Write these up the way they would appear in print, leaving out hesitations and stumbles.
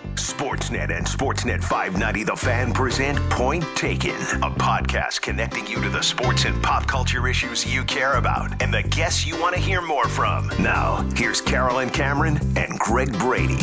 Sportsnet and Sportsnet 590 The Fan present Point Taken, a podcast connecting you to the sports and pop culture issues you care about and the guests you want to hear more from. Now, here's Carolyn Cameron and Greg Brady.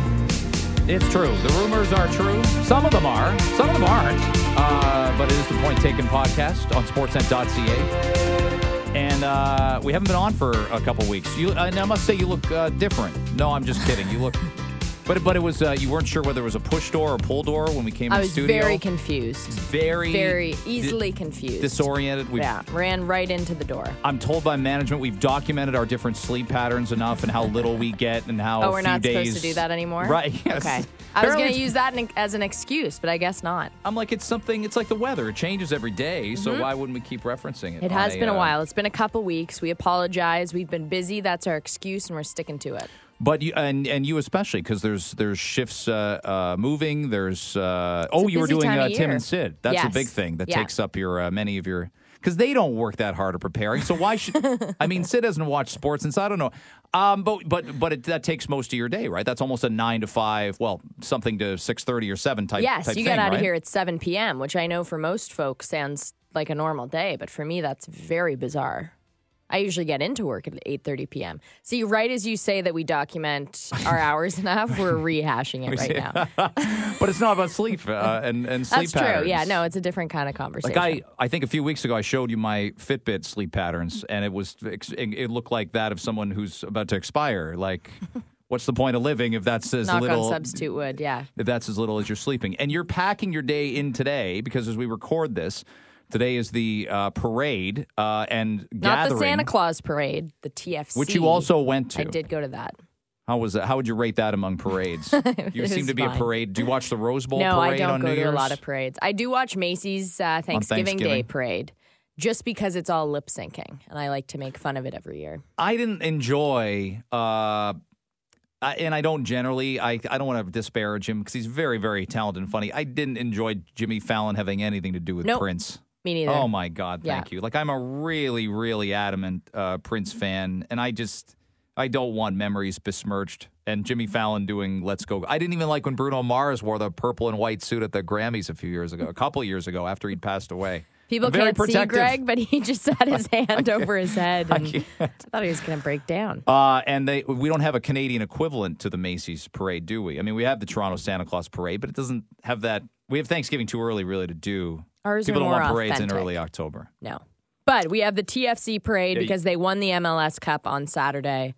It's true. The rumors are true. Some of them are. Some of them aren't. But it is the Point Taken podcast on sportsnet.ca. And we haven't been on for a couple weeks. And I must say you look different. No, I'm just kidding. You look... But it was, you weren't sure whether it was a push door or pull door when we came in studio? I was very confused. Very easily confused. Disoriented. Ran right into the door. I'm told by management we've documented our different sleep patterns enough and how little we get and how we're not supposed to do that anymore? Right, yes. Okay. I was going to use that as an excuse, but I guess not. I'm like, it's like the weather. It changes every day, so why wouldn't we keep referencing it? It has been a while. It's been a couple weeks. We apologize. We've been busy. That's our excuse, and we're sticking to it. But you and you especially, because there's shifts moving. There's you were doing Tim and Sid. That's a big thing that takes up your many of your, because they don't work that hard at preparing. So why should I mean, Sid doesn't watch sports, and so I don't know. But that takes most of your day, right? That's almost a 9 to 5, well, something to 6:30 or 7 type. Yes, type you thing, get out right? of here at 7 p.m., which I know for most folks sounds like a normal day, but for me that's very bizarre. I usually get into work at 8:30 p.m. See, right as you say that we document our hours enough, we're rehashing it right now. But it's not about sleep and sleep patterns. That's patterns. true. Yeah, no, it's a different kind of conversation. Like I think a few weeks ago I showed you my Fitbit sleep patterns, and it looked like that of someone who's about to expire. Like, what's the point of living if that's as Knock little? on substitute wood, yeah. If that's as little as you're sleeping, and you're packing your day in today because as we record this. Today is the parade and not gathering. the Santa Claus parade, the TFC, which you also went to. I did go to that. How was that? How would you rate that among parades? You seem to be fine. a parade. Do you watch the Rose Bowl no, parade I on don't New go Year's? to a lot of parades. I do watch Macy's Thanksgiving Day parade, just because it's all lip syncing, and I like to make fun of it every year. I didn't enjoy. And I don't generally, I don't want to disparage him because he's very, very talented and funny. I didn't enjoy Jimmy Fallon having anything to do with Prince. Me neither. Oh, my God, thank you. Like, I'm a really, really adamant Prince fan, and I don't want memories besmirched. And Jimmy Fallon doing Let's Go. I didn't even like when Bruno Mars wore the purple and white suit at the Grammys a couple years ago after he'd passed away. People can't see Greg, but he just had his hand over his head, and I thought he was going to break down. And we don't have a Canadian equivalent to the Macy's parade, do we? I mean, we have the Toronto Santa Claus parade, but it doesn't have that. We have Thanksgiving too early, really, to do. Ours People are don't more want parades authentic. in early October. No. But we have the TFC parade because they won the MLS Cup on Saturday.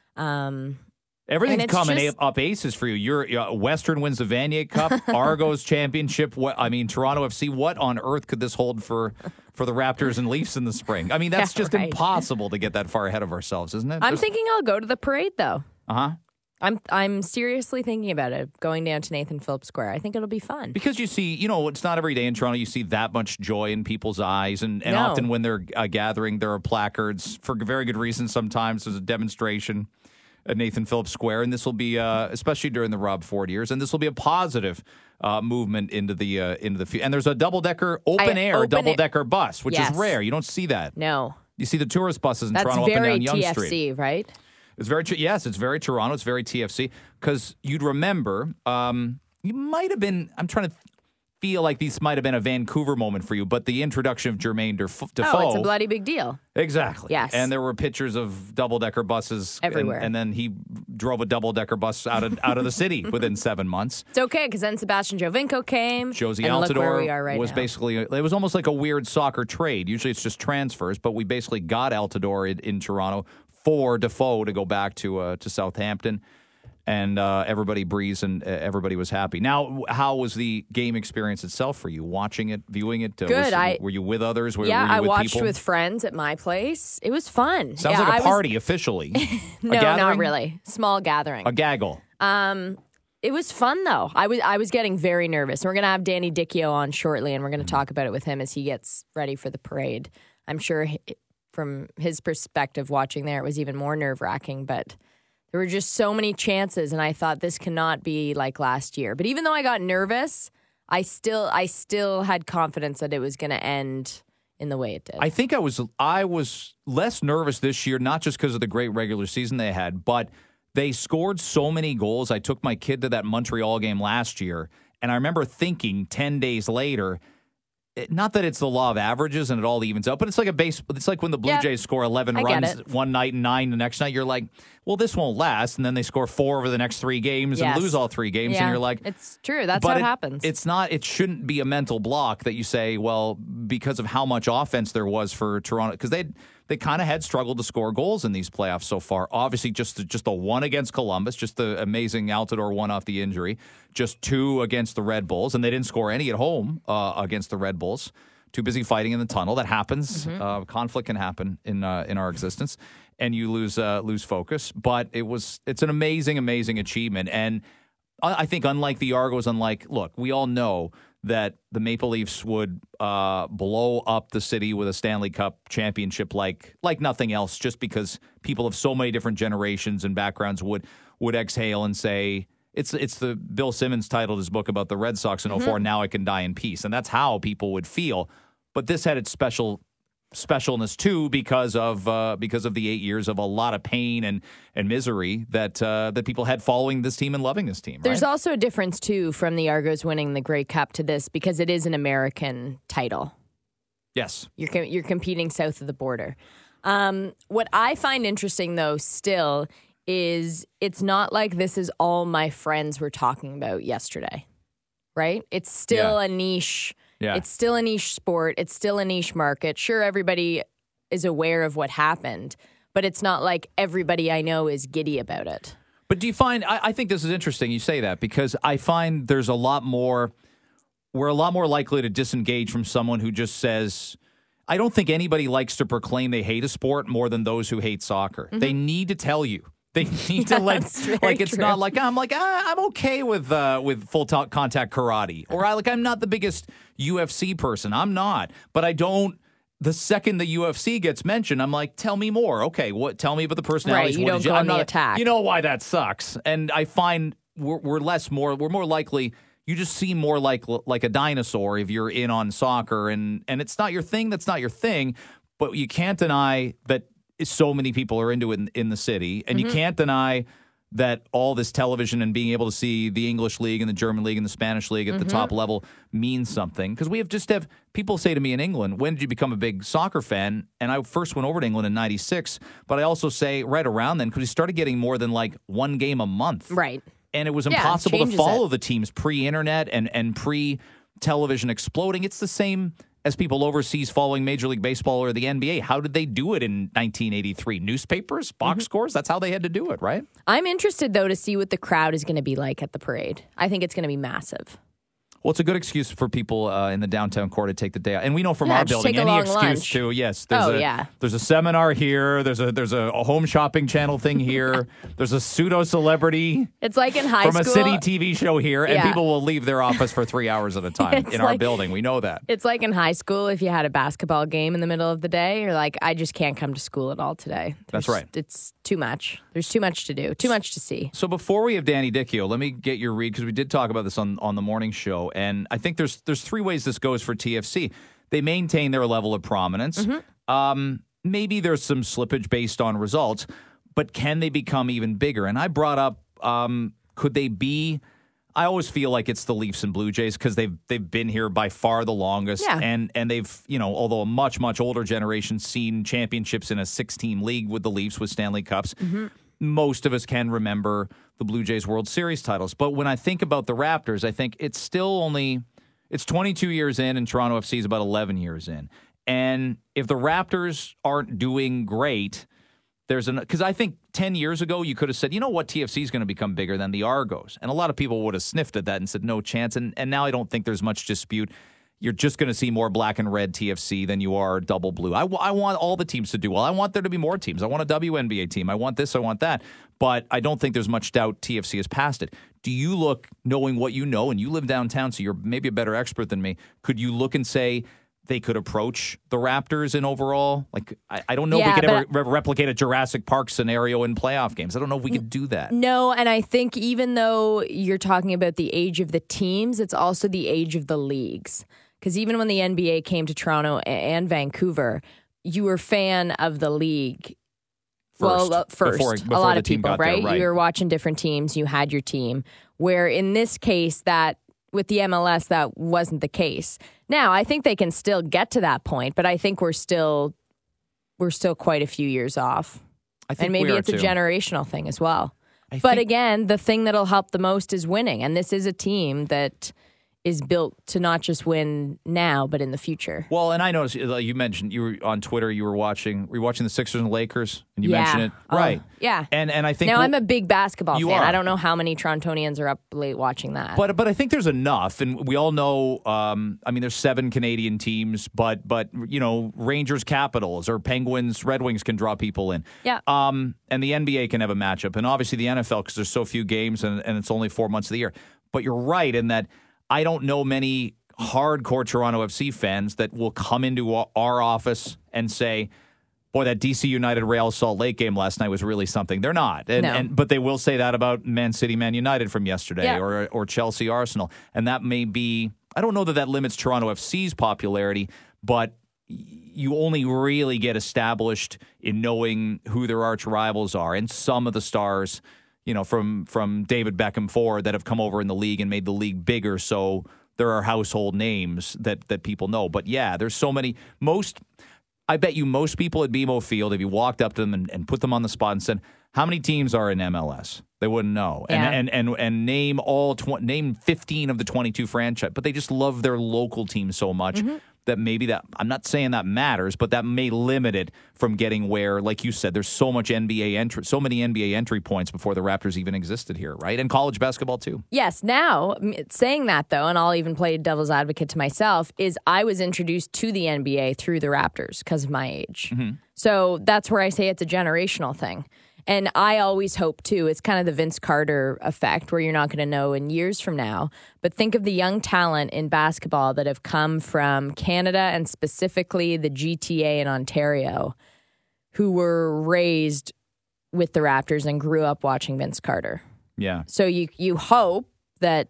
Everything's coming up aces for you. Your Western wins the Vanier Cup, Argos championship. Toronto FC. What on earth could this hold for the Raptors and Leafs in the spring? I mean, that's just impossible to get that far ahead of ourselves, isn't it? I'm thinking I'll go to the parade, though. Uh-huh. I'm seriously thinking about it, going down to Nathan Phillips Square. I think it'll be fun. Because you see, it's not every day in Toronto you see that much joy in people's eyes. And often when they're gathering, there are placards for very good reason. Sometimes there's a demonstration at Nathan Phillips Square. And this will be, especially during the Rob Ford years, and this will be a positive movement into the future. And there's a double-decker, open-air double-decker bus, which is rare. You don't see that. No. You see the tourist buses in Toronto up and down Yonge Street. That's very TFC, right? It's very yes, it's very Toronto. It's very TFC because you'd remember you might have been. I'm trying to feel like these might have been a Vancouver moment for you, but the introduction of Jermaine Defoe. Oh, it's a bloody big deal. Exactly. Yes. And there were pictures of double-decker buses everywhere. And then he drove a double-decker bus out of the city within 7 months. It's okay because then Sebastian Jovinko came. Josie and Altidore look where we are right was now. basically. It was almost like a weird soccer trade. Usually it's just transfers, but we basically got Altidore in Toronto for Defoe to go back to Southampton. And everybody breathes, and everybody was happy. Now, how was the game experience itself for you? Watching it, viewing it? Good. Were you with others? Were you I with watched people? with friends at my place. It was fun. Sounds like a party officially. No, not really. Small gathering. A gaggle. It was fun though. I was getting very nervous. We're gonna have Danny Dicchio on shortly, and we're gonna talk about it with him as he gets ready for the parade. I'm sure from his perspective, watching there, it was even more nerve-wracking, but. There were just so many chances, and I thought this cannot be like last year. But even though I got nervous, I still had confidence that it was going to end in the way it did. I think I was less nervous this year, not just because of the great regular season they had, but They scored so many goals. I took my kid to that Montreal game last year, and I remember thinking 10 days later, not that it's the law of averages and it all evens out, but it's like it's like when the Blue Jays score 11 runs one night and 9 the next night. You're like, well, this won't last. And then they score 4 over the next 3 games and lose all 3 games. And you're like, it's true. That's how it happens. It shouldn't be a mental block that you say, well, because of how much offense there was for Toronto, because they kind of had struggled to score goals in these playoffs so far. Obviously, just the one against Columbus, just the amazing Altidore one off the injury, just 2 against the Red Bulls, and they didn't score any at home against the Red Bulls. Too busy fighting in the tunnel. That happens. Mm-hmm. Conflict can happen in our existence, and you lose focus. But it's an amazing achievement, and I think unlike the Argos, look, we all know that the Maple Leafs would blow up the city with a Stanley Cup championship like nothing else, just because people of so many different generations and backgrounds would exhale and say, it's the Bill Simmons titled his book about the Red Sox in 04, Now I Can Die in Peace. And that's how people would feel. But this had its specialness too because of the 8 years of a lot of pain and misery that people had following this team and loving this team. Right? There's also a difference too from the Argos winning the Grey Cup to this because it is an American title. Yes, you're competing south of the border. What I find interesting though still is it's not like this is all my friends were talking about yesterday, right? It's still a niche. Yeah. It's still a niche sport. It's still a niche market. Sure, everybody is aware of what happened, but it's not like everybody I know is giddy about it. But do you find, I think this is interesting you say that, because I find we're a lot more likely to disengage from someone who just says, I don't think anybody likes to proclaim they hate a sport more than those who hate soccer. Mm-hmm. They need to tell you. They need to it's true. Not like I'm okay with full contact karate, or I'm not the biggest UFC person. I'm not, but I don't. The second the UFC gets mentioned, I'm like, tell me more. Okay, tell me about the personalities. Right, you don't go on the attack. You know why that sucks, and I find we're more likely. You just seem more like a dinosaur if you're in on soccer, and it's not your thing. That's not your thing, but you can't deny that. So many people are into it in the city, and you can't deny that all this television and being able to see the English league and the German league and the Spanish league at the top level means something. Because we have people say to me in England, when did you become a big soccer fan? And I first went over to England in 96, but I also say right around then, because we started getting more than one game a month. Right. And it was impossible to follow the teams pre-internet and pre-television exploding. It's the same as people overseas following Major League Baseball or the NBA. How did they do it in 1983? Newspapers, box scores? That's how they had to do it, right? I'm interested, though, to see what the crowd is going to be like at the parade. I think it's going to be massive. Well, it's a good excuse for people in the downtown core to take the day out. And we know from our building, any excuse lunch. To, yes, there's a seminar here, there's a home shopping channel thing here, there's a pseudo-celebrity. It's like in high school. From a city TV show here, and people will leave their office for 3 hours at a time in our building. We know that. It's like in high school, if you had a basketball game in the middle of the day, you're like, I just can't come to school at all today. That's right. It's too much. There's too much to do, too much to see. So before we have Danny Dicchio, let me get your read, because we did talk about this on the morning show. And I think there's 3 ways this goes for TFC. They maintain their level of prominence. Maybe there's some slippage based on results, but can they become even bigger? And I brought up, could they be? I always feel like it's the Leafs and Blue Jays because they've been here by far the longest, and they've, although a much older generation, seen championships in a 6-team league with the Leafs with Stanley Cups. Most of us can remember the Blue Jays World Series titles. But when I think about the Raptors, I think it's still it's 22 years in, and Toronto FC is about 11 years in. And if the Raptors aren't doing great, because I think 10 years ago you could have said, you know what, TFC is going to become bigger than the Argos. And a lot of people would have sniffed at that and said, no chance. And now I don't think there's much dispute. You're just going to see more black and red TFC than you are double blue. I want all the teams to do well. I want there to be more teams. I want a WNBA team. I want this. I want that. But I don't think there's much doubt TFC has passed it. Do you look, knowing what you know, and you live downtown, so you're maybe a better expert than me, could you look and say they could approach the Raptors in overall? I don't know if we could ever replicate a Jurassic Park scenario in playoff games. I don't know if we could do that. No, and I think even though you're talking about the age of the teams, it's also the age of the leagues. Because even when the NBA came to Toronto and Vancouver, you were a fan of the league first. Before a lot the of team people, got right? there, right? You were watching different teams. You had your team. Where in this case, that with the MLS, that wasn't the case. Now, I think they can still get to that point, but I think we're still quite a few years off. I think and maybe it's too. a generational thing as well. But again, the thing that'll help the most is winning. And this is a team that is built to not just win now, but in the future. Well, and I noticed, like you mentioned, you were on Twitter, were you watching the Sixers and Lakers? And you mentioned it. Right. Yeah. And I think... Now, I'm a big basketball fan. Are. I don't know how many Torontonians are up late watching that. But I think there's enough, and we all know, there's 7 Canadian teams, but Rangers Capitals or Penguins Red Wings can draw people in. Yeah. And the NBA can have a matchup, and obviously the NFL, because there's so few games and it's only 4 months of the year. But you're right in that I don't know many hardcore Toronto FC fans that will come into our office and say, boy, that DC United Real Salt Lake game last night was really something. They're not. But they will say that about Man City, Man United from yesterday or Chelsea, Arsenal. And that may be, I don't know that limits Toronto FC's popularity, but you only really get established in knowing who their arch rivals are. And some of the stars, from David Beckham forward that have come over in the league and made the league bigger. So there are household names that people know. But yeah, there's so many. I bet you most people at BMO Field, if you walked up to them and put them on the spot and said, how many teams are in MLS? They wouldn't know. Yeah. And name 15 of the 22 franchise. But they just love their local team so much. Mm-hmm. That I'm not saying that matters, but that may limit it from getting where, like you said, there's so many NBA entry points before the Raptors even existed here, right? And college basketball too. Yes. Now, saying that though, and I'll even play devil's advocate to myself, is I was introduced to the NBA through the Raptors because of my age. Mm-hmm. So that's where I say it's a generational thing. And I always hope, too, it's kind of the Vince Carter effect where you're not going to know in years from now. But think of the young talent in basketball that have come from Canada and specifically the GTA in Ontario who were raised with the Raptors and grew up watching Vince Carter. Yeah. So you hope that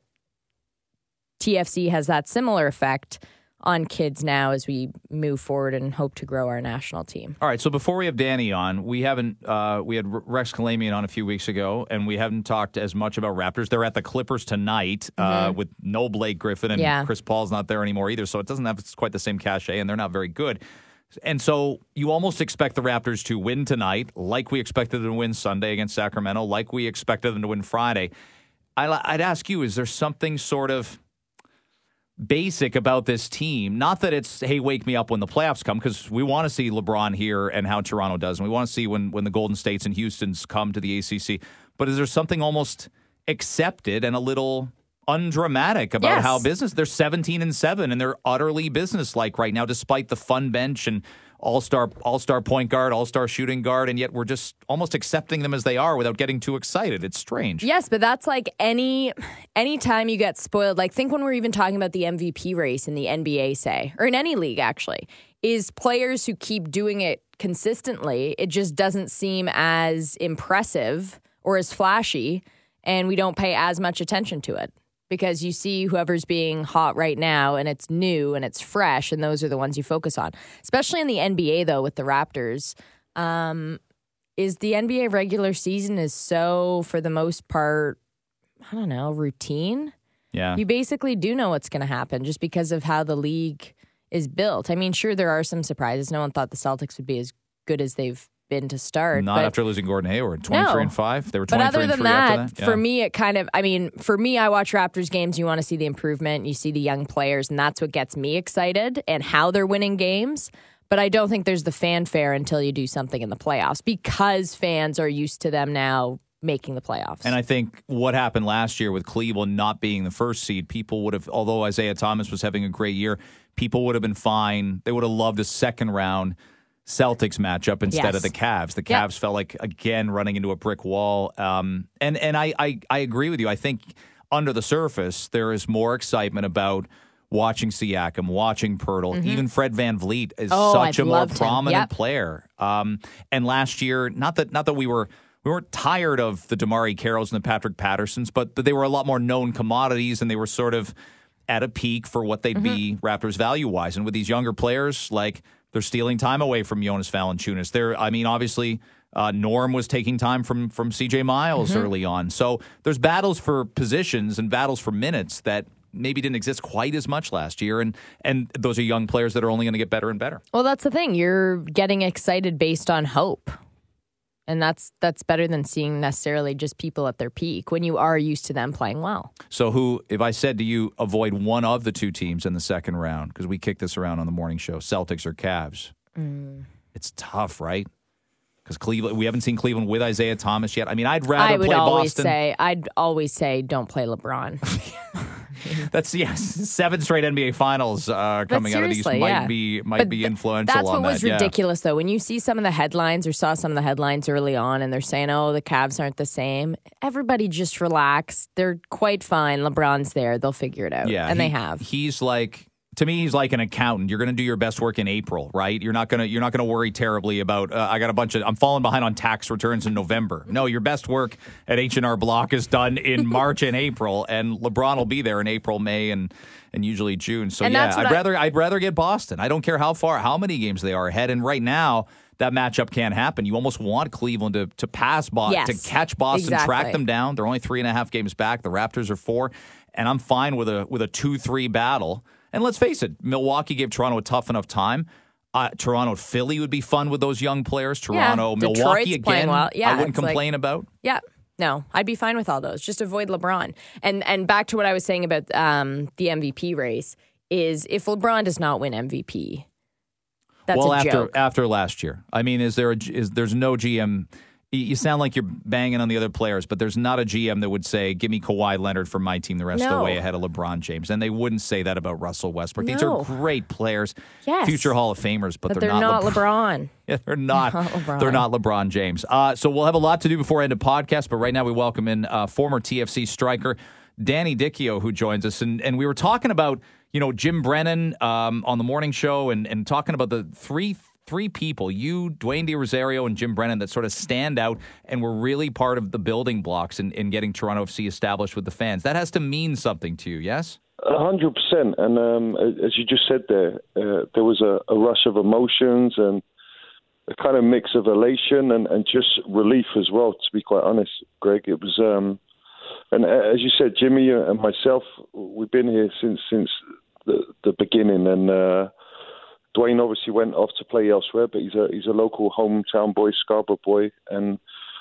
TFC has that similar effect on kids now as we move forward and hope to grow our national team. All right, so before we have Danny on, we had Rex Kalamian on a few weeks ago, and we haven't talked as much about Raptors. They're at the Clippers tonight with no Blake Griffin, and Chris Paul's not there anymore either, so it doesn't have quite the same cachet, and they're not very good. And so you almost expect the Raptors to win tonight, like we expected them to win Sunday against Sacramento, like we expected them to win Friday. I'd ask you, is there something sort of basic about this team? Not that it's, hey, wake me up when the playoffs come, because we want to see LeBron here and how Toronto does, and we want to see when the Golden States and Houstons come to the ACC. But is there something almost accepted and a little undramatic about how business? They're 17-7, and they're utterly businesslike right now, despite the fun bench and all-star point guard, all-star shooting guard, and yet we're just almost accepting them as they are without getting too excited. It's strange. Yes, but that's like any time you get spoiled. Like, think when we're even talking about the MVP race in the NBA, say, or in any league, actually, is players who keep doing it consistently. It just doesn't seem as impressive or as flashy, and we don't pay as much attention to it. Because you see whoever's being hot right now, and it's new and it's fresh, and those are the ones you focus on. Especially in the NBA, though, with the Raptors, is the NBA regular season is so, for the most part, I don't know, routine. Yeah. You basically do know what's going to happen just because of how the league is built. I mean, sure, there are some surprises. No one thought the Celtics would be as good as they've been to start. Not after losing Gordon Hayward. 23-5. They were 23-3 but other than that, after that. Yeah. for me, it kind of, for me, I watch Raptors games. You want to see the improvement. You see the young players, and that's what gets me excited and how they're winning games. But I don't think there's the fanfare until you do something in the playoffs because fans are used to them now making the playoffs. And I think what happened last year with Cleveland not being the first seed, people would have, although Isaiah Thomas was having a great year, people would have been fine. They would have loved a second round Celtics matchup instead of the Cavs. The Cavs felt like, again, running into a brick wall. And I agree with you. I think under the surface, there is more excitement about watching Siakam, watching Poeltl. Even Fred VanVleet is such a more prominent player. And last year, not that we weren't tired of the Damari Carrolls and the Patrick Pattersons, but they were a lot more known commodities, and they were sort of at a peak for what they'd be Raptors value-wise. And with these younger players, like, they're stealing time away from Jonas Valanciunas. Obviously, Norm was taking time from CJ Miles early on. So there's battles for positions and battles for minutes that maybe didn't exist quite as much last year. And those are young players that are only going to get better and better. Well, that's the thing. You're getting excited based on hope. And that's better than seeing necessarily just people at their peak when you are used to them playing well. So if I said to you, avoid one of the two teams in the second round, because we kicked this around on the morning show, Celtics or Cavs, it's tough, right? Because Cleveland, we haven't seen Cleveland with Isaiah Thomas yet. I mean, I'd rather play Boston. I'd always say don't play LeBron. That's 7 straight NBA Finals coming out of these might be influential. That's on what was ridiculous, though. When you see some of the headlines or saw some of the headlines early on, and they're saying, "Oh, the Cavs aren't the same." Everybody just relax. They're quite fine. LeBron's there; they'll figure it out. Yeah, and they have. He's like. To me, he's like an accountant. You're going to do your best work in April, right? You're not going to worry terribly about. I'm falling behind on tax returns in November. No, your best work at H&R Block is done in March and April, and LeBron will be there in April, May, and usually June. So I'd rather get Boston. I don't care how many games they are ahead. And right now, that matchup can't happen. You almost want Cleveland to pass Boston, to catch Boston, track them down. They're only 3.5 games back. The Raptors are 4, and I'm fine with a 2-3 battle. And let's face it, Milwaukee gave Toronto a tough enough time. Toronto, Philly would be fun with those young players. Toronto, Milwaukee again, well. I wouldn't complain about. Yeah, no, I'd be fine with all those. Just avoid LeBron. And back to what I was saying about the MVP race is if LeBron does not win MVP, that's a joke. After last year, I mean, there's no GM. You sound like you're banging on the other players, but there's not a GM that would say, give me Kawhi Leonard for my team the rest of the way ahead of LeBron James. And they wouldn't say that about Russell Westbrook. These are great players, future Hall of Famers, but they're not LeBron. Yeah, they're not LeBron. They're not LeBron James. So we'll have a lot to do before I end the podcast, but right now we welcome in former TFC striker Danny Dichio, who joins us. And we were talking about, Jim Brennan on the morning show and talking about the three people, you, Dwayne DeRosario, and Jim Brennan, that sort of stand out and were really part of the building blocks in getting Toronto FC established with the fans. That has to mean something to you, yes? 100%. And as you just said there was a rush of emotions and a kind of mix of elation and just relief as well, to be quite honest, Greg. It was, and as you said, Jimmy and myself, we've been here since the beginning, and Dwayne obviously went off to play elsewhere, but he's a local hometown boy, Scarborough boy, and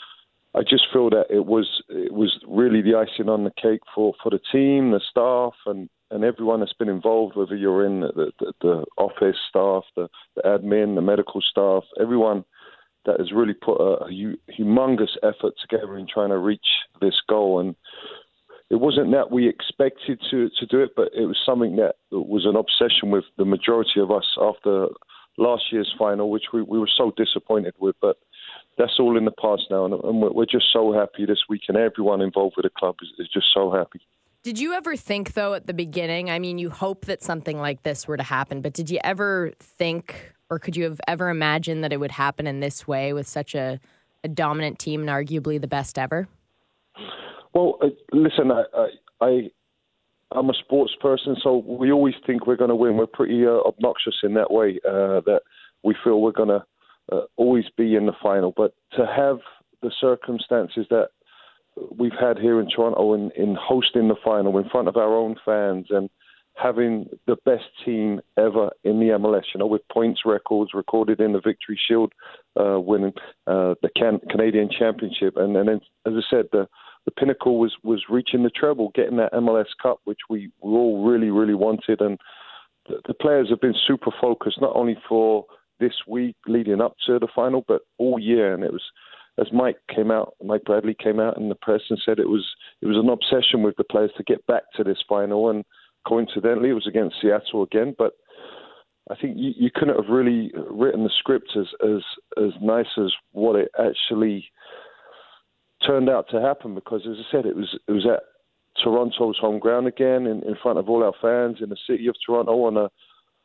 I just feel that it was really the icing on the cake for the team, the staff, and everyone that's been involved, whether you're in the office staff, the admin, the medical staff, everyone that has really put a humongous effort together in trying to reach this goal. And it wasn't that we expected to do it, but it was something that was an obsession with the majority of us after last year's final, which we were so disappointed with. But that's all in the past now, and we're just so happy this week, and everyone involved with the club is just so happy. Did you ever think, though, at the beginning, I mean, you hope that something like this were to happen, but did you ever think, or could you have ever imagined that it would happen in this way with such a dominant team and arguably the best ever? Well, listen, I'm a sports person, so we always think we're going to win. We're pretty obnoxious in that way, that we feel we're going to always be in the final. But to have the circumstances that we've had here in Toronto in hosting the final in front of our own fans and having the best team ever in the MLS, with points records recorded in the Victory Shield, winning the Canadian Championship. And then, as I said, the pinnacle was reaching the treble, getting that MLS Cup, which we all really, really wanted. And the players have been super focused, not only for this week leading up to the final, but all year. And it was, as Mike Bradley came out in the press and said, it was an obsession with the players to get back to this final. And coincidentally, it was against Seattle again. But I think you couldn't have really written the script as nice as what it actually turned out to happen, because, as I said, it was at Toronto's home ground again, in front of all our fans in the city of Toronto, on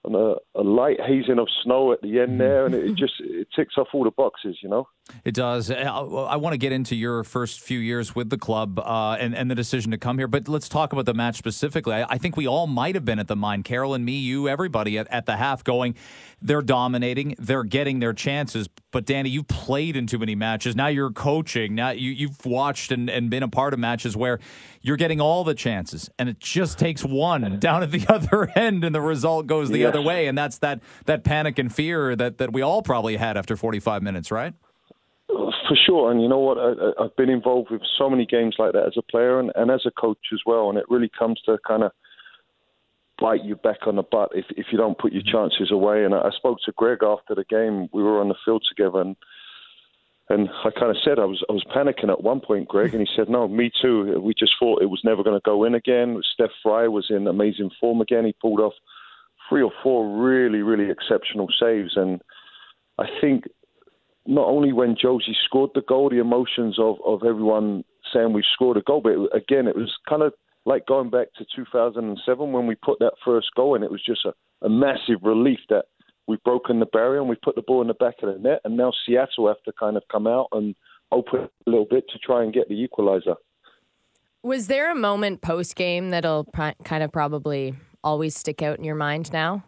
a light hazing of snow at the end there, and it ticks off all the boxes, you know. It does. I want to get into your first few years with the club and the decision to come here, but let's talk about the match specifically. I think we all might have been at the mind, Carol and me, you, everybody at the half going, they're dominating, they're getting their chances. But Danny, you've played in too many matches. Now you're coaching. Now you've watched and been a part of matches where you're getting all the chances, and it just takes one down at the other end, and the result goes the other way. And that's that panic and fear that we all probably had after 45 minutes, right? For sure, and you know what? I've been involved with so many games like that as a player and as a coach as well, and it really comes to kind of bite you back on the butt if you don't put your chances away. And I spoke to Greg after the game. We were on the field together, and I kind of said I was panicking at one point, Greg, and he said, "No, me too. We just thought it was never going to go in again." Steph Fry was in amazing form again. He pulled off 3 or 4 really, really exceptional saves, and I think not only when Josie scored the goal, the emotions of everyone saying we've scored a goal, but again, it was kind of like going back to 2007 when we put that first goal in. It was just a massive relief that we've broken the barrier and we put the ball in the back of the net, and now Seattle have to kind of come out and open a little bit to try and get the equalizer. Was there a moment post-game that'll kind of probably always stick out in your mind now?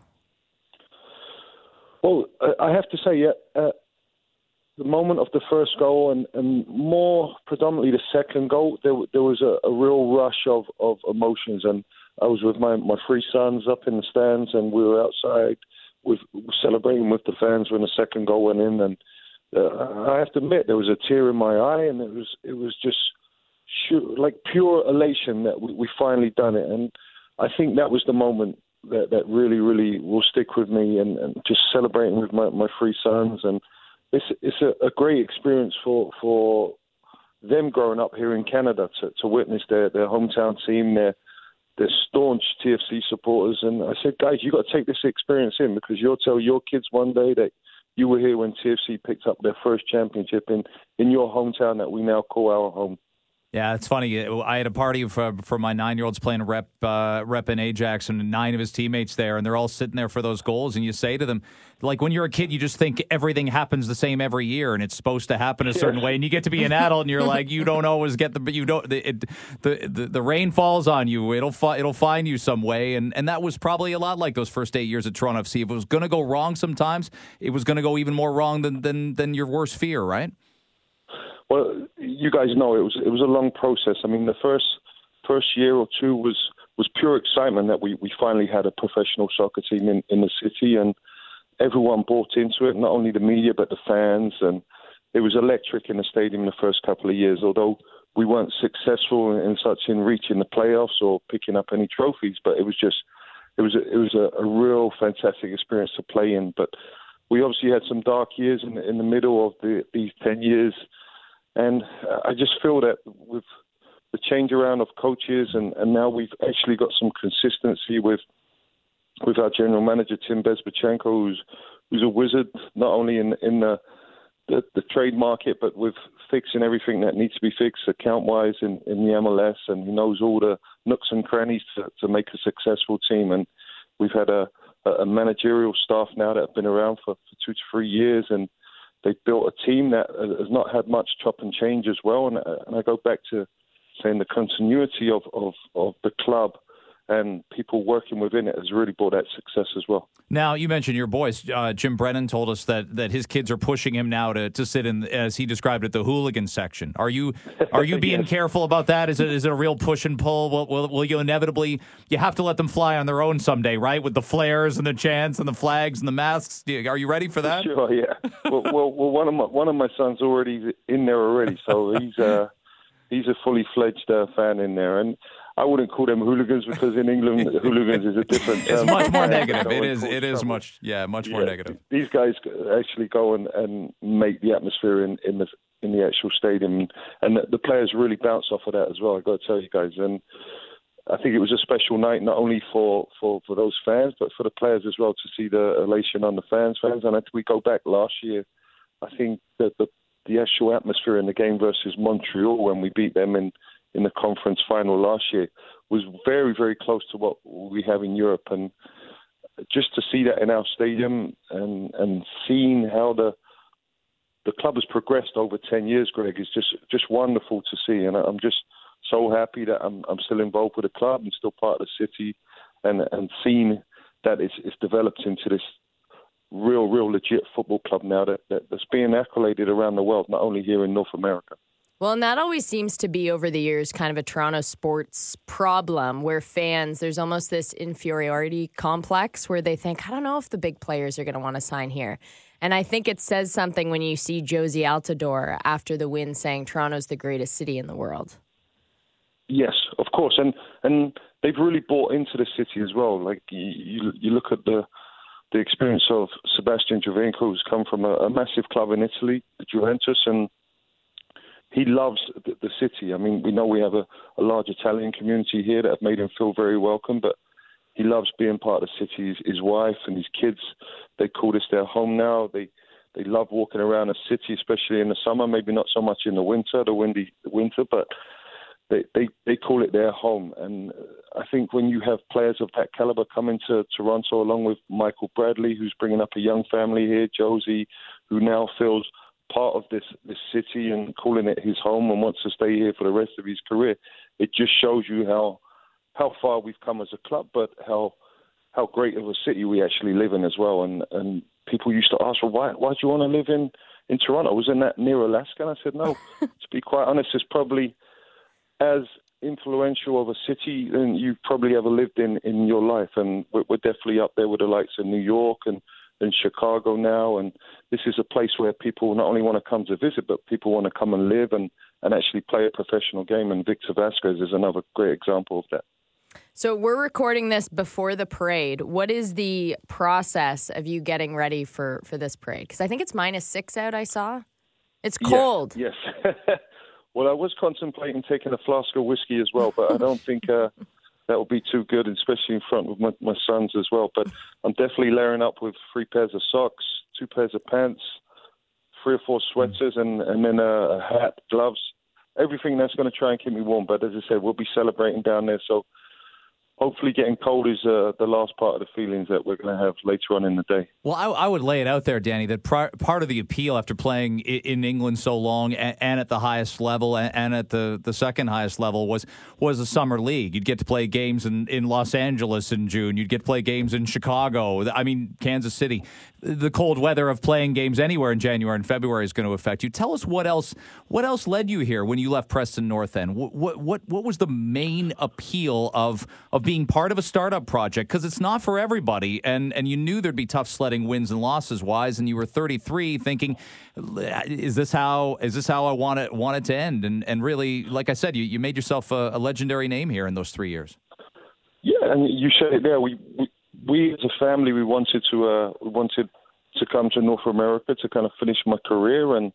Well, I have to say, the moment of the first goal and more predominantly the second goal, there was a real rush of emotions. And I was with my 3 sons up in the stands, and we were outside celebrating with the fans when the second goal went in. And I have to admit, there was a tear in my eye, and it was just like pure elation that we finally done it. And I think that was the moment that really, really will stick with me, and just celebrating with my 3 sons. And it's a great experience for them growing up here in Canada to witness their hometown team, their staunch TFC supporters. And I said, guys, you got to take this experience in, because you'll tell your kids one day that you were here when TFC picked up their first championship in your hometown that we now call our home. Yeah, it's funny. I had a party for my 9-year-olds playing rep in Ajax, and 9 of his teammates there, and they're all sitting there for those goals. And you say to them, like, when you're a kid, you just think everything happens the same every year, and it's supposed to happen a certain way. And you get to be an adult, and you're like, you don't always get the rain falls on you. It'll find you some way. And that was probably a lot like those first 8 years at Toronto FC. If it was going to go wrong sometimes, it was going to go even more wrong than your worst fear, right? Well, you guys know it was a long process. I mean, the first year or two was pure excitement that we finally had a professional soccer team in the city, and everyone bought into it, not only the media but the fans, and it was electric in the stadium the first couple of years, although we weren't successful in reaching the playoffs or picking up any trophies, but it was a real fantastic experience to play in. But we obviously had some dark years in the middle of these 10 years. And I just feel that with the change around of coaches, and now we've actually got some consistency with our general manager, Tim Bezbatchenko, who's a wizard, not only in the trade market, but with fixing everything that needs to be fixed account-wise in the MLS, and he knows all the nooks and crannies to make a successful team. And we've had a managerial staff now that have been around for 2 to 3 years, and they've built a team that has not had much chop and change as well. And I go back to saying the continuity of the club and people working within it has really brought that success as well. Now, you mentioned your boys. Jim Brennan told us that his kids are pushing him now to sit in, as he described it, the hooligan section. Are you being careful about that? Is it a real push and pull? Will you inevitably, you have to let them fly on their own someday, right? With the flares and the chants and the flags and the masks. Are you ready for that? Sure, yeah. Well, one of my sons already in there already, so he's a fully fledged fan in there. And I wouldn't call them hooligans, because in England, hooligans is a different term. It's much more negative. It is much more negative. These guys actually go and make the atmosphere in the actual stadium, and the players really bounce off of that as well. I've got to tell you guys, and I think it was a special night not only for those fans, but for the players as well, to see the elation on the fans. And if we go back last year, I think that the actual atmosphere in the game versus Montreal, when we beat them in the conference final last year, was very, very close to what we have in Europe. And just to see that in our stadium and seeing how the club has progressed over 10 years, Greg, is just wonderful to see. And I'm just so happy that I'm still involved with the club and still part of the city, and seeing that it's developed into this real legit football club now that's being accoladed around the world, not only here in North America. Well, and that always seems to be over the years kind of a Toronto sports problem where fans, there's almost this inferiority complex where they think, I don't know if the big players are going to want to sign here. And I think it says something when you see Josie Altidore after the win saying Toronto's the greatest city in the world. Yes, of course. And they've really bought into the city as well. Like you look at the experience of Sebastian Giovinco, who's come from a massive club in Italy, the Juventus, and he loves the city. I mean, we know we have a large Italian community here that have made him feel very welcome, but he loves being part of the city. His wife and his kids, they call this their home now. They love walking around the city, especially in the summer, maybe not so much in the winter, the winter, but they call it their home. And I think when you have players of that caliber coming to Toronto, along with Michael Bradley, who's bringing up a young family here, Josie, who now feels part of this city and calling it his home and wants to stay here for the rest of his career, it just shows you how far we've come as a club, but how great of a city we actually live in as well. And people used to ask, well, why do you want to live in Toronto? Wasn't that near Alaska? And I said, no, to be quite honest, it's probably as influential of a city than you've probably ever lived in your life. And we're definitely up there with the likes of New York and Chicago now. And this is a place where people not only want to come to visit, but people want to come and live and actually play a professional game. And Victor Vasquez is another great example of that. So we're recording this before the parade. What is the process of you getting ready for this parade? Because I think it's -6 out, I saw. It's cold. Yes. Well, I was contemplating taking a flask of whiskey as well, but I don't think that will be too good, especially in front of my sons as well. But I'm definitely layering up with 3 pairs of socks, 2 pairs of pants, 3 or 4 sweaters, and then a hat, gloves, everything that's going to try and keep me warm. But as I said, we'll be celebrating down there, so hopefully getting cold is the last part of the feelings that we're going to have later on in the day. Well, I would lay it out there, Danny, that part of the appeal after playing in England so long and at the highest level and at the second highest level was the summer league. You'd get to play games in Los Angeles in June. You'd get to play games in Chicago. I mean, Kansas City. The cold weather of playing games anywhere in January and February is going to affect you. Tell us what else led you here when you left Preston North End? What was the main appeal of being part of a startup project? Because it's not for everybody, and you knew there'd be tough sledding wins and losses wise, and you were 33 thinking, is this how I want it to end? And really, like I said, you made yourself a legendary name here in those 3 years. Yeah, and you said it there. We as a family, we wanted to come to North America to kind of finish my career, and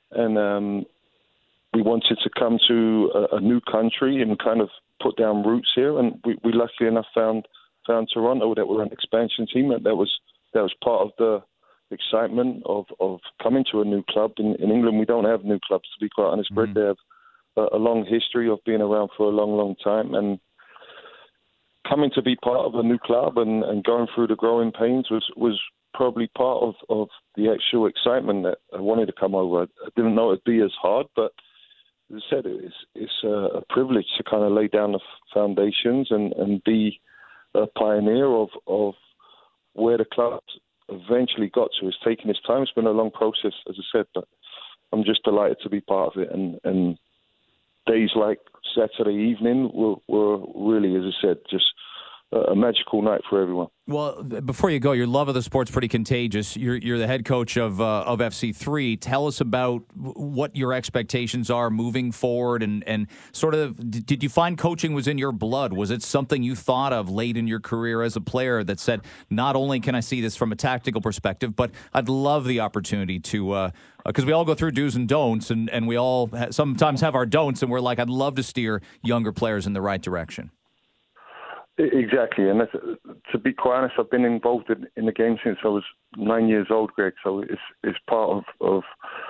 we wanted to come to a new country and kind of put down roots here. And we luckily enough found Toronto, that we're an expansion team. That was part of the excitement of coming to a new club. In England, we don't have new clubs, to be quite honest. Mm-hmm. They have a long history of being around for a long time, and coming to be part of a new club and going through the growing pains was probably part of the actual excitement that I wanted to come over. I didn't know it'd be as hard, but as I said, it's a privilege to kind of lay down the foundations and be a pioneer of where the club eventually got to. It's taken its time. It's been a long process, as I said, but I'm just delighted to be part of it. And days like Saturday evening were really, as I said, just a magical night for everyone. Well, before you go, your love of the sport's pretty contagious. You're the head coach of FC3. Tell us about what your expectations are moving forward, and sort of, did you find coaching was in your blood? Was it something you thought of late in your career as a player that said, not only can I see this from a tactical perspective, but I'd love the opportunity to, because we all go through do's and don'ts, and we all sometimes have our don'ts, and we're like, I'd love to steer younger players in the right direction. Exactly, and to be quite honest, I've been involved in the game since I was 9 years old, Greg. So it's part of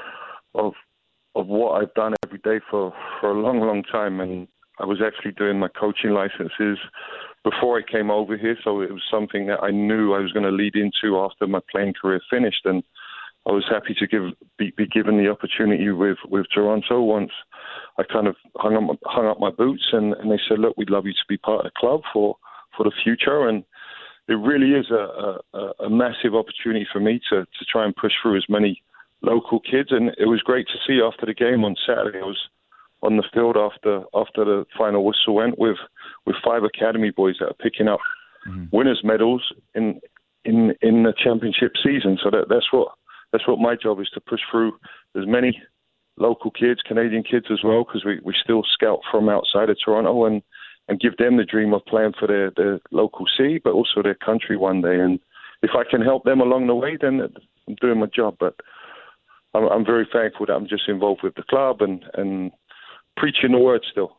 what I've done every day for a long time. And I was actually doing my coaching licenses before I came over here, so it was something that I knew I was going to lead into after my playing career finished, and I was happy to be given the opportunity with Toronto once I kind of hung up my boots, and they said, look, we'd love you to be part of the club for the future. And it really is a massive opportunity for me to try and push through as many local kids. And it was great to see after the game on Saturday. I was on the field after the final whistle went with 5 academy boys that are picking up winners' medals in the championship season. So that's what my job is, to push through as many local kids, Canadian kids as well, because we still scout from outside of Toronto and give them the dream of playing for their local city, but also their country one day. And if I can help them along the way, then I'm doing my job. But I'm very thankful that I'm just involved with the club and preaching the word still.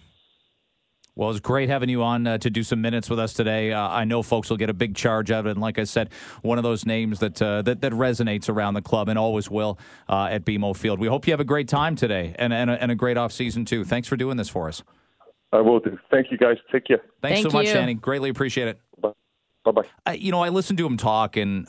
Well, it's great having you on to do some minutes with us today. I know folks will get a big charge out of it. And like I said, one of those names that resonates around the club and always will at BMO Field. We hope you have a great time today and a great offseason, too. Thanks for doing this for us. I will do. Thank you, guys. Take care. Thanks so much, Danny. Greatly appreciate it. Bye-bye. I listen to him talk, and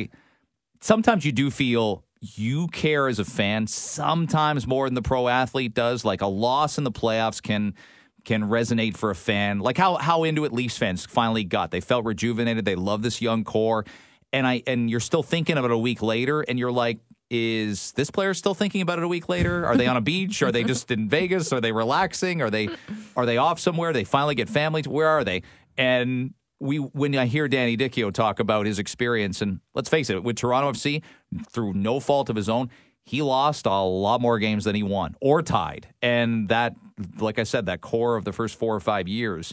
sometimes you do feel you care as a fan sometimes more than the pro athlete does. Like a loss in the playoffs can resonate for a fan, like how into it Leafs fans finally got. They felt rejuvenated. They love this young core, and you're still thinking of it a week later, and you're like, is this player still thinking about it a week later? Are they on a beach? Are they just in Vegas? Are they relaxing? Are they off somewhere? They finally get family. Where are they? And when I hear Danny Dichio talk about his experience, and let's face it, with Toronto FC, through no fault of his own, he lost a lot more games than he won or tied. And that, like I said, that core of the first 4 or 5 years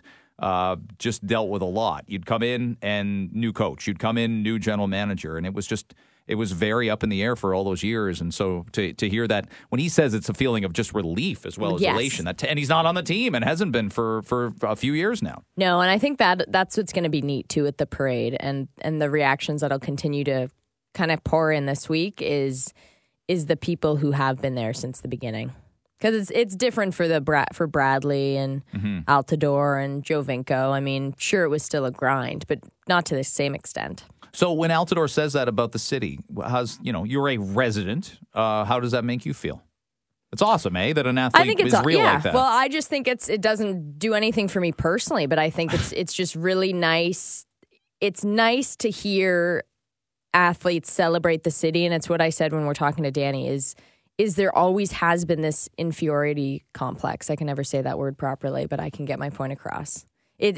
just dealt with a lot. You'd come in and new coach. You'd come in, new general manager. And it was very up in the air for all those years. And so to hear that, when he says it's a feeling of just relief as well as elation, and he's not on the team and hasn't been for a few years now. No, and I think that's what's going to be neat, too, at the parade. And the reactions that'll continue to kind of pour in this week is the people who have been there since the beginning. Because it's different for Bradley and Altidore and Jovinko. I mean, sure, it was still a grind, but not to the same extent. So when Altidore says that about the city, you're a resident. How does that make you feel? It's awesome, that an athlete is real like that. Well, I just think it doesn't do anything for me personally, but I think it's just really nice. It's nice to hear athletes celebrate the city, and it's what I said when we're talking to Danny is there always has been this inferiority complex. I can never say that word properly, but I can get my point across. It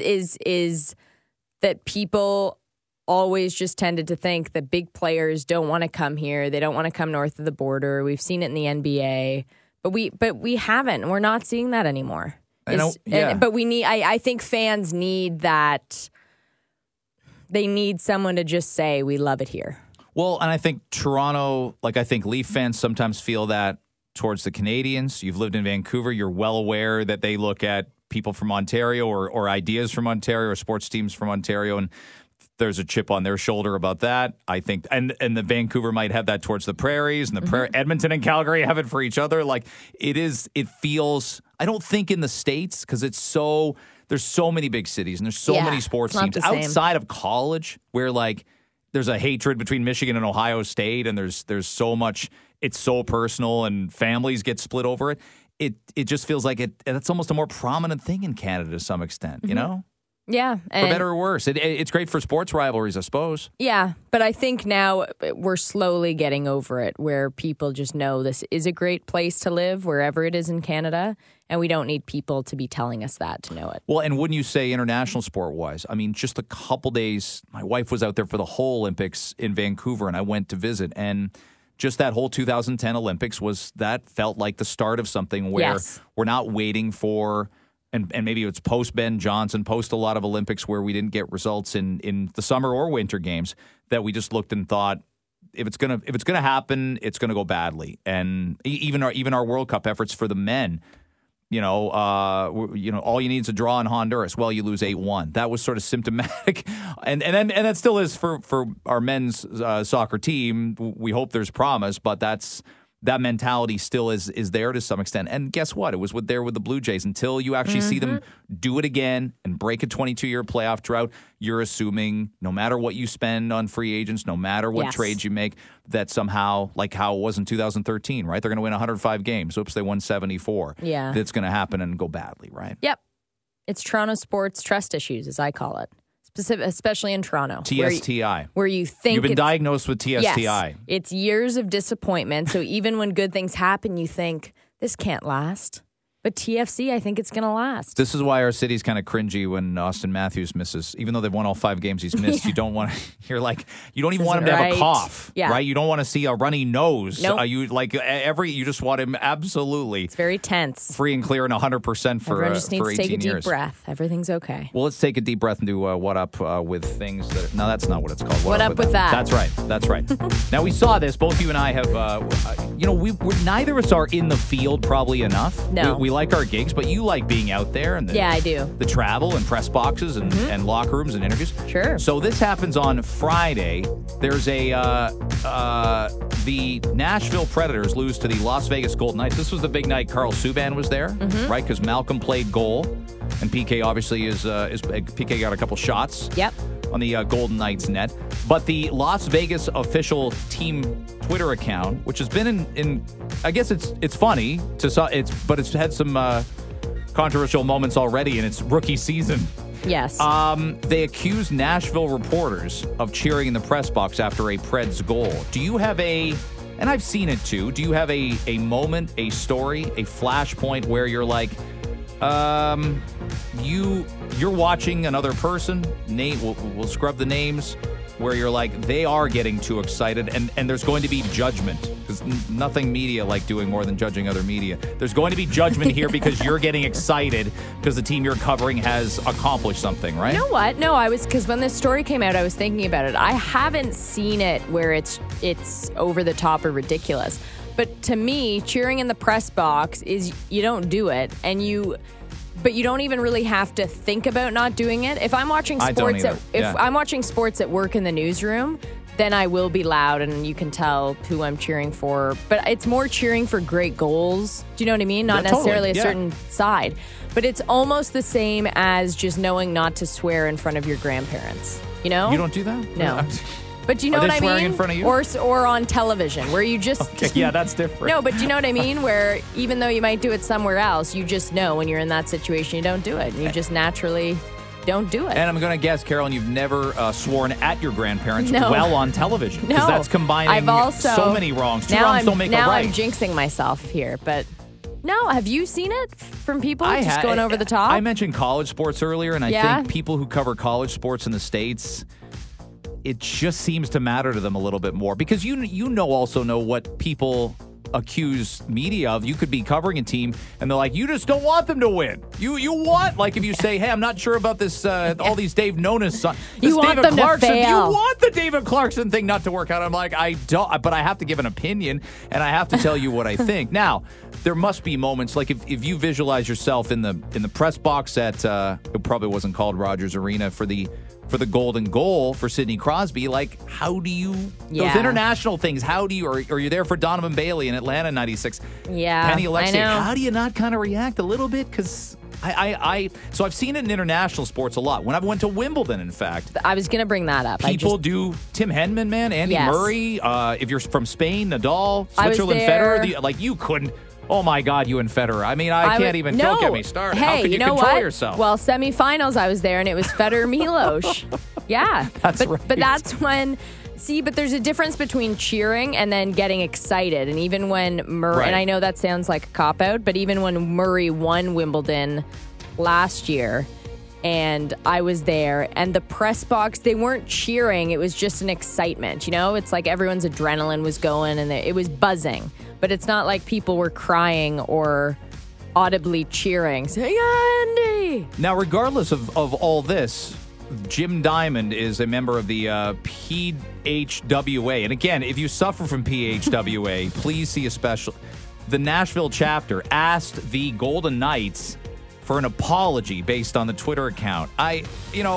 is that people always just tended to think that big players don't want to come here. They don't want to come north of the border. We've seen it in the NBA, but we haven't. We're not seeing that anymore. But we need. I think fans need that. They need someone to just say, we love it here. Well, and I think Toronto, I think Leaf fans sometimes feel that towards the Canadians. You've lived in Vancouver. You're well aware that they look at people from Ontario or ideas from Ontario or sports teams from Ontario, and there's a chip on their shoulder about that. I think, and the Vancouver might have that towards the Prairies, and Edmonton and Calgary have it for each other. It feels, I don't think in the States, because there's so many big cities and there's so many sports teams outside of college where there's a hatred between Michigan and Ohio State, and there's so much, it's so personal and families get split over it. It just feels like it's almost a more prominent thing in Canada to some extent, you know? Yeah. For better or worse. It's great for sports rivalries, I suppose. Yeah, but I think now we're slowly getting over it, where people just know this is a great place to live wherever it is in Canada, and we don't need people to be telling us that to know it. Well, and wouldn't you say international sport-wise? I mean, just a couple days, my wife was out there for the whole Olympics in Vancouver, and I went to visit, and just that whole 2010 Olympics felt like the start of something where we're not waiting for... And maybe it's post Ben Johnson, post a lot of Olympics where we didn't get results in the summer or winter games, that we just looked and thought, if it's gonna happen, it's gonna go badly. And even our World Cup efforts for the men, all you need is a draw in Honduras. Well, you lose 8-1. That was sort of symptomatic, and that still is for our men's soccer team. We hope there's promise, but that's that mentality still is there to some extent. And guess what? It was there with the Blue Jays. Until you actually see them do it again and break a 22-year playoff drought, you're assuming no matter what you spend on free agents, no matter what trades you make, that somehow, like how it was in 2013, right? They're going to win 105 games. Oops, they won 74. Yeah. That's going to happen and go badly, right? Yep. It's Toronto sports trust issues, as I call it. Especially in Toronto. TSTI. Where you think you've been diagnosed with TSTI. Yes, it's years of disappointment. So even when good things happen, you think, this can't last. But TFC, I think it's going to last. This is why our city's kind of cringy when Austin Matthews misses. Even though they've won all 5 games he's missed, you don't want to, you don't even want him to have a cough, right? You don't want to see a runny nose. Nope. You just want him absolutely. It's very tense. Free and clear and 100% for Everyone just needs to take a deep years. breath. Everything's okay. Well, let's take a deep breath and do What Up with things that, no, that's not what it's called. What Up with that. That's right. Now, we saw this. Both you and I have, we're neither of us are in the field probably enough. No. We like our gigs, but you like being out there and I do. The travel and press boxes and locker rooms and interviews. Sure. So this happens on Friday. There's the Nashville Predators lose to the Las Vegas Golden Knights. This was the big night. Carl Subban was there, right? Because Malcolm played goal, and PK obviously is PK got a couple shots. Yep. On the Golden Knights net. But the Las Vegas official team Twitter account, which has been in I guess it's funny but it's had some controversial moments already in its rookie season. Yes. They accused Nashville reporters of cheering in the press box after a Preds goal. Do you have and I've seen it too, do you have a moment, a story, a flashpoint where you're like, you're watching another person, we'll scrub the names, where you're like, they are getting too excited, and there's going to be judgment, because nothing media like doing more than judging other media. There's going to be judgment here because you're getting excited because the team you're covering has accomplished something, right? You know what? No, because when this story came out, I was thinking about it. I haven't seen it where it's over the top or ridiculous. But to me, cheering in the press box is you don't do it, but you don't even really have to think about not doing it. If I'm watching sports I'm watching sports at work in the newsroom, then I will be loud and you can tell who I'm cheering for. But it's more cheering for great goals. Do you know what I mean? Not necessarily a certain side. But it's almost the same as just knowing not to swear in front of your grandparents. You know? You don't do that? No. But do you know what I mean? Swearing in front of you? Or on television, where you just... Okay, yeah, that's different. No, but do you know what I mean? Where even though you might do it somewhere else, you just know when you're in that situation, you don't do it. And you just naturally don't do it. And I'm going to guess, Carolyn, you've never sworn at your grandparents well on television. Because that's combining so many wrongs. Two wrongs don't make a right. Now I'm jinxing myself here, but... No, have you seen it from people just going over the top? I mentioned college sports earlier, and I think people who cover college sports in the States... It just seems to matter to them a little bit more because you also know what people accuse media of. You could be covering a team and they're like, you just don't want them to win. You want, like if you say, hey, I'm not sure about this, all these Dave Nona's son. You want them to fail. You want the David Clarkson thing not to work out. I'm like, I don't, but I have to give an opinion and I have to tell you what I think. Now, there must be moments like if you visualize yourself in the press box at it probably wasn't called Rogers Arena for the golden goal for Sidney Crosby, like how do you those international things? How do you or you're there for Donovan Bailey in Atlanta '96? Yeah, Penny Alexei. I know. How do you not kind of react a little bit? Because so I've seen it in international sports a lot. When I went to Wimbledon, in fact, I was going to bring that up. People do Tim Henman, man, Andy Murray. If you're from Spain, Nadal, Switzerland, Federer. You couldn't. Oh, my God, you and Federer. I mean, I can't even... Don't get me started. Hey, how can you control yourself? Well, semifinals, I was there, and it was Federer-Milos. Yeah. That's right. But that's when... See, but there's a difference between cheering and then getting excited. And even when Murray... Right. And I know that sounds like a cop-out, but even when Murray won Wimbledon last year... And I was there, and the press box, they weren't cheering. It was just an excitement, you know? It's like everyone's adrenaline was going, and it was buzzing. But it's not like people were crying or audibly cheering, saying, Andy! Now, regardless of all this, Jim Diamond is a member of the PHWA. And again, if you suffer from PHWA, please see a special. The Nashville chapter asked the Golden Knights for an apology based on the Twitter account, I'm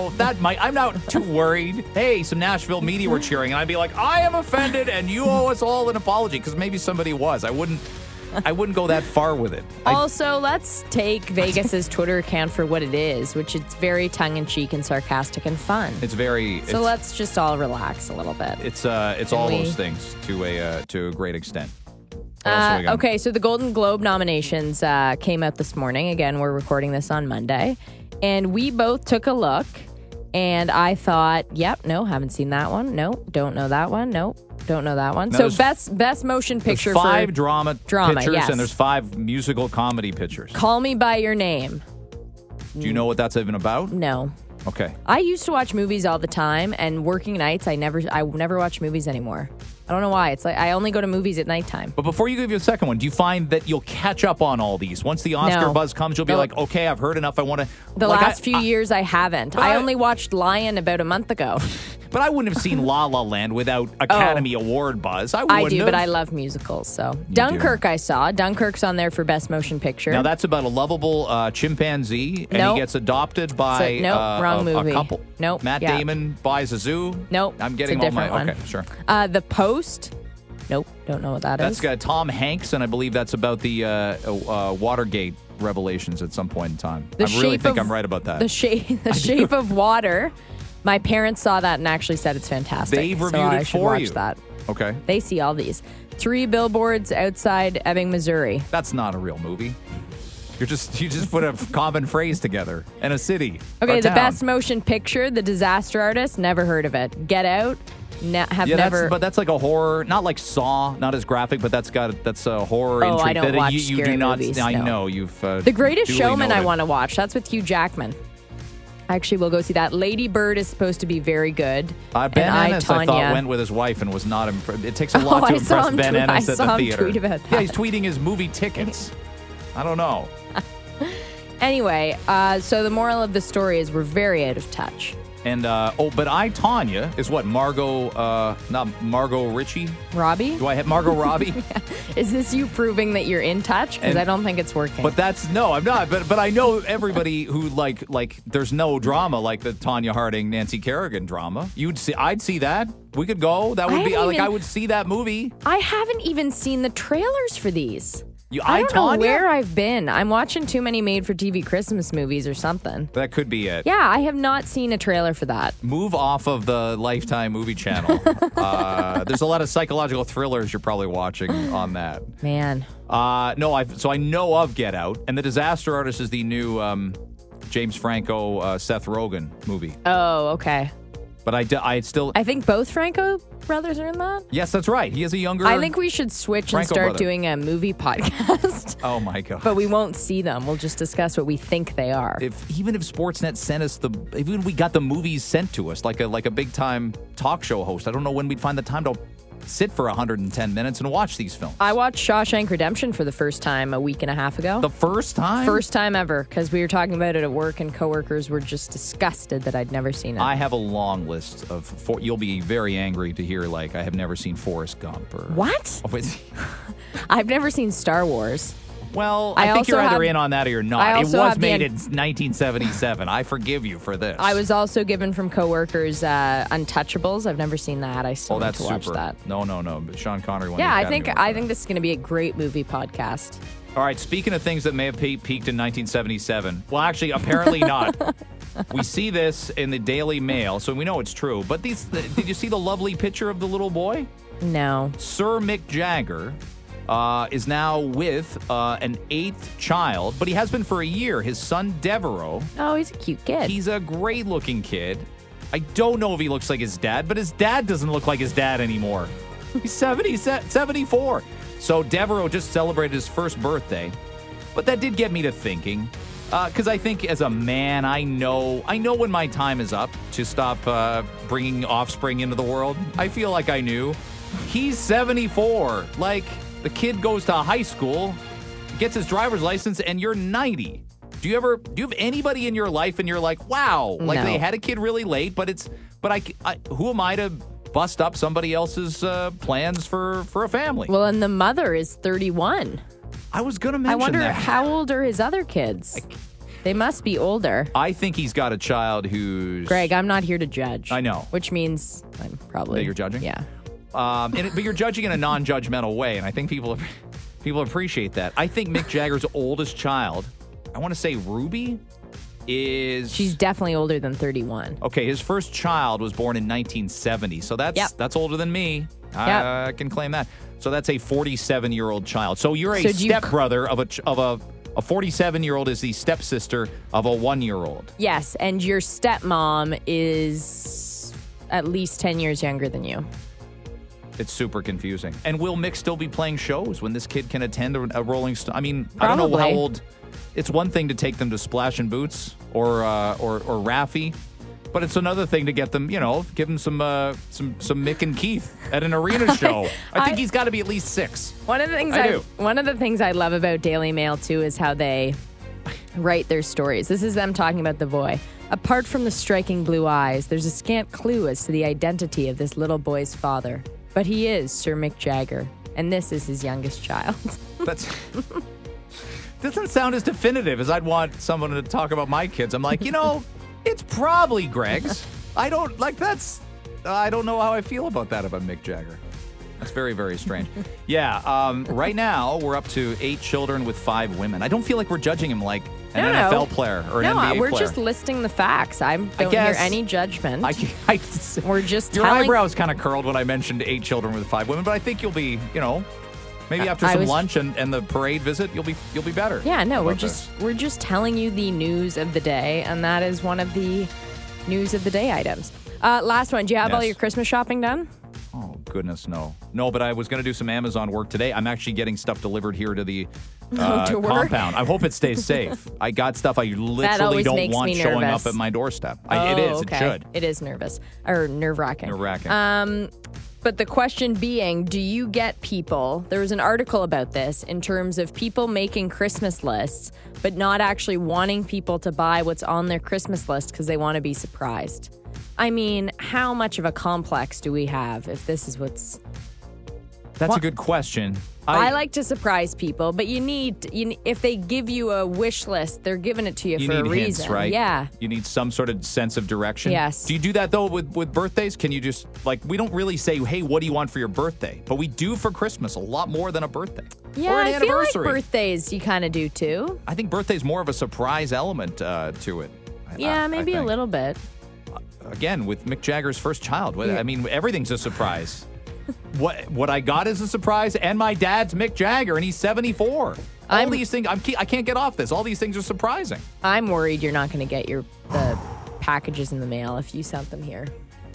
not too worried. Hey, some Nashville media were cheering, and I'd be like, I am offended, and you owe us all an apology, because maybe somebody was. I wouldn't go that far with it. Also, let's take Vegas's Twitter account for what it is, which it's very tongue-in-cheek and sarcastic and fun. So let's just all relax a little bit. It's all those things to a great extent. Okay, so the Golden Globe nominations came out this morning. Again, we're recording this on Monday. And we both took a look. And I thought, yep, no, haven't seen that one. No, don't know that one. No, don't know that one. Now so best motion picture there's 5 for drama pictures, yes. and there's 5 musical comedy pictures. Call Me By Your Name. Do you know what that's even about? No. Okay. I used to watch movies all the time, and working nights, I never watch movies anymore. I don't know why. It's like I only go to movies at nighttime. But before you give you a second one, do you find that you'll catch up on all these? Once the Oscar buzz comes, you'll be like, okay, I've heard enough. I want to... The last few years, I haven't. I only watched Lion about a month ago. But I wouldn't have seen La La Land without Academy Award buzz. I do, but I love musicals. So Dunkirk I saw. Dunkirk's on there for Best Motion Picture. Now, that's about a lovable chimpanzee, and he gets adopted by wrong movie. A couple. Nope. Matt Damon buys a zoo. Nope. I'm getting it's a different one. Okay, sure. The Post. Nope. Don't know what that is. That's got Tom Hanks, and I believe that's about the Watergate revelations at some point in time. I really think I'm right about that. The Shape of Water. My parents saw that and actually said it's fantastic. They've reviewed it for you. Watch that. Okay. They see all these. 3 billboards outside Ebbing, Missouri. That's not a real movie. You just put a common phrase together in a city. Okay, or the town. Best Motion Picture, The Disaster Artist. Never heard of it. Get Out. Never. But that's like a horror, not like Saw, not as graphic, but that's a horror intrigue. I don't watch you scary do not. movies. I no. know you've. The Greatest Showman. Noted. I want to watch. That's with Hugh Jackman. Actually, we'll go see that. Lady Bird is supposed to be very good. Ben Ennis, I thought, went with his wife and was not impressed. It takes a lot to impress Ben Ennis at the theater. Tweet about that. Yeah, he's tweeting his movie tickets. I don't know. Anyway, so the moral of the story is we're very out of touch. And, but I, Tanya, is what, not Margot Ritchie? Robbie? Do I have Margot Robbie? Yeah. Is this you proving that you're in touch? Because I don't think it's working. But I'm not. But I know everybody who, like, there's no drama like the Tanya Harding, Nancy Kerrigan drama. I'd see that. We could go. That would I would see that movie. I haven't even seen the trailers for these. I don't know where I've been. I'm watching too many made-for-TV Christmas movies or something. That could be it. Yeah, I have not seen a trailer for that. Move off of the Lifetime movie channel. There's a lot of psychological thrillers you're probably watching on that. Man. So I know of Get Out, and The Disaster Artist is the new James Franco, Seth Rogen movie. Oh, okay. But I think both Franco brothers are in that? Yes, that's right. He is a younger I think we should switch Franco and start brother. doing a movie podcast. Oh, my God. But we won't see them. We'll just discuss what we think they are. Even if Sportsnet sent us even we got the movies sent to us, like a big-time talk show host, I don't know when we'd find the time to sit for 110 minutes and watch these films. I watched Shawshank Redemption for the first time a week and a half ago. The first time? First time ever, because we were talking about it at work and coworkers were just disgusted that I'd never seen it. I have a long list of... You'll be very angry to hear, I have never seen Forrest Gump. What? I've never seen Star Wars. Well, I think you're either in on that or you're not. It was made in 1977. I forgive you for this. I was also given from coworkers Untouchables. I've never seen that. I still need to watch that. No. But Sean Connery won. Yeah, I think this is going to be a great movie podcast. All right, speaking of things that may have peaked in 1977. Well, actually, apparently not. We see this in the Daily Mail, so we know it's true. But did you see the lovely picture of the little boy? No. Sir Mick Jagger is now with an 8th child, but he has been for a year. His son, Devereaux. Oh, he's a cute kid. He's a great-looking kid. I don't know if he looks like his dad, but his dad doesn't look like his dad anymore. He's 74. So Devereaux just celebrated his first birthday. But that did get me to thinking, because I think as a man, I know when my time is up to stop bringing offspring into the world. I feel like I knew. He's 74. The kid goes to high school, gets his driver's license, and you're 90. Do you have anybody in your life and you're like, wow, No. They had a kid really late, but who am I to bust up somebody else's plans for a family? Well, and the mother is 31. I was going to mention that. I wonder how old are his other kids? They must be older. I think he's got a child who's... Greg, I'm not here to judge. I know. Which means I'm probably... That you're judging? Yeah. But you're judging in a non-judgmental way, and I think people appreciate that. I think Mick Jagger's oldest child, I want to say Ruby, is... She's definitely older than 31. Okay, his first child was born in 1970, so that's older than me. I can claim that. So that's a 47-year-old child. So you're a stepbrother of a 47-year-old is the stepsister of a 1-year-old. Yes, and your stepmom is at least 10 years younger than you. It's super confusing. And will Mick still be playing shows when this kid can attend a Rolling Stone? I mean, Probably. I don't know how old. It's one thing to take them to Splash and Boots or Raffi, but it's another thing to get them, give them some Mick and Keith at an arena show. I think he's got to be at least 6. One of the things I love about Daily Mail too is how they write their stories. This is them talking about the boy. Apart from the striking blue eyes, there's a scant clue as to the identity of this little boy's father. But he is Sir Mick Jagger, and this is his youngest child. That's doesn't sound as definitive as I'd want someone to talk about my kids. I'm like, it's probably Greg's. I don't know how I feel about that about Mick Jagger. That's very, very strange. Yeah, right now we're up to 8 children with 5 women. I don't feel like we're judging him like an NFL player or an NBA player. No, we're just listing the facts. I don't hear any judgment. We're just Your eyebrows kind of curled when I mentioned 8 children with 5 women, but I think you'll be, maybe after some lunch and the parade visit, you'll be better. Yeah, no, we're just telling you the news of the day, and that is one of the news of the day items. Last one. Do you have all your Christmas shopping done? Oh, goodness, no. No, but I was going to do some Amazon work today. I'm actually getting stuff delivered here to the compound. I hope it stays safe. I got stuff I literally don't want showing up at my doorstep. It is. Okay. It should. It is nerve-wracking. Nerve-wracking. But the question being, do you get people, there was an article about this in terms of people making Christmas lists, but not actually wanting people to buy what's on their Christmas list because they want to be surprised. I mean, how much of a complex do we have if this is what's... That's a good question. I like to surprise people, but if they give you a wish list, they're giving it to you for a reason. Hints, right? Yeah. You need some sort of sense of direction. Yes. Do you do that, though, with birthdays? Can you just, we don't really say, hey, what do you want for your birthday? But we do for Christmas a lot more than a birthday. Yeah, or an anniversary. Feel like birthdays you kind of do, too. I think birthday's more of a surprise element to it. Yeah, maybe a little bit. Again, with Mick Jagger's first child. I mean, everything's a surprise. What I got is a surprise, and my dad's Mick Jagger, and he's 74. All these things, I can't get off this. All these things are surprising. I'm worried you're not going to get the packages in the mail if you sent them here.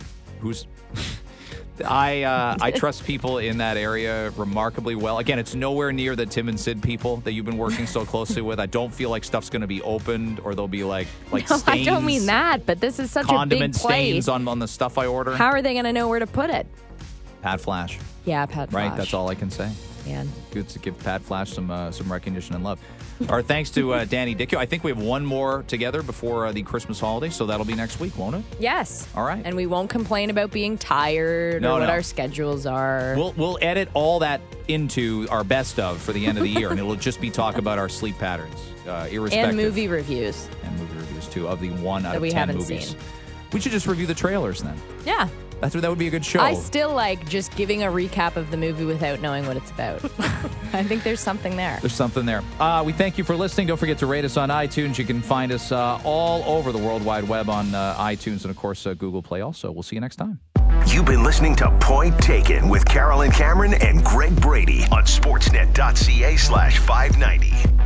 I trust people in that area remarkably well. Again, it's nowhere near the Tim and Sid people that you've been working so closely with. I don't feel like stuff's going to be opened or there'll be like stains. I don't mean that, but this is such a big place. Condiment stains on the stuff I order. How are they going to know where to put it? Pat Flash. Yeah, Pat Flash. Right, that's all I can say. Man. Good to give Pat Flash some recognition and love. Our thanks to Danny Dicchio. I think we have one more together before the Christmas holiday, so that'll be next week, won't it? Yes. All right. And we won't complain about being tired or what our schedules are. We'll edit all that into our best of for the end of the year, and it'll just be talk about our sleep patterns, irrespective. And movie reviews. And movie reviews, too, of the 1 out of 10 we haven't movies. Seen. We should just review the trailers then. Yeah. That would be a good show. I still like just giving a recap of the movie without knowing what it's about. I think there's something there. There's something there. We thank you for listening. Don't forget to rate us on iTunes. You can find us all over the World Wide Web on iTunes and, of course, Google Play also. We'll see you next time. You've been listening to Point Taken with Carolyn Cameron and Greg Brady on Sportsnet.ca/590.